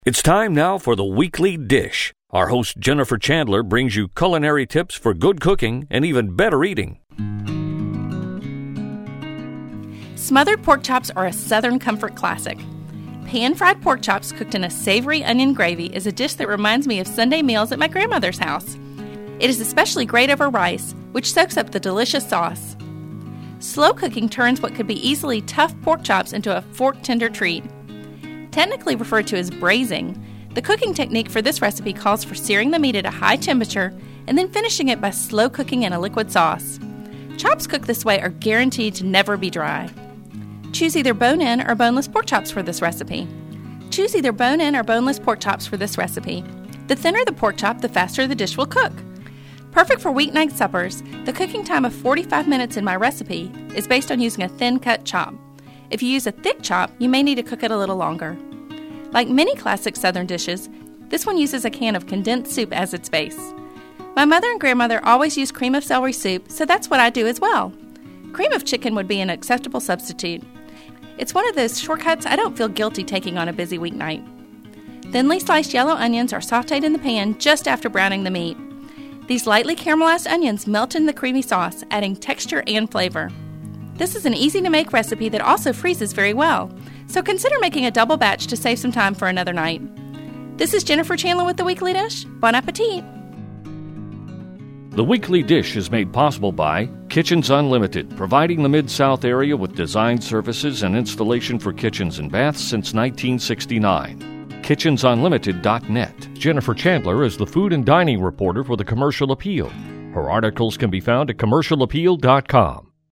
It's time now for the Weekly Dish. Our host Jennifer Chandler brings you culinary tips for good cooking and even better eating. Smothered pork chops are a Southern comfort classic. Pan-fried pork chops cooked in a savory onion gravy is a dish that reminds me of Sunday meals at my grandmother's house. It is especially great over rice, which soaks up the delicious sauce. Slow cooking turns what could be easily tough pork chops into a fork-tender treat. Technically referred to as braising, the cooking technique for this recipe calls for searing the meat at a high temperature and then finishing it by slow cooking in a liquid sauce. Chops cooked this way are guaranteed to never be dry. Choose either bone-in or boneless pork chops for this recipe. The thinner the pork chop, the faster the dish will cook. Perfect for weeknight suppers, the cooking time of 45 minutes in my recipe is based on using a thin-cut chop. If you use a thick chop, you may need to cook it a little longer. Like many classic Southern dishes, this one uses a can of condensed soup as its base. My mother and grandmother always used cream of celery soup, so that's what I do as well. Cream of chicken would be an acceptable substitute. It's one of those shortcuts I don't feel guilty taking on a busy weeknight. Thinly sliced yellow onions are sautéed in the pan just after browning the meat. These lightly caramelized onions melt in the creamy sauce, adding texture and flavor. This is an easy-to-make recipe that also freezes very well, so consider making a double batch to save some time for another night. This is Jennifer Chandler with The Weekly Dish. Bon appetit! The Weekly Dish is made possible by Kitchens Unlimited, providing the Mid-South area with design services and installation for kitchens and baths since 1969. KitchensUnlimited.net. Jennifer Chandler is the food and dining reporter for the Commercial Appeal. Her articles can be found at CommercialAppeal.com.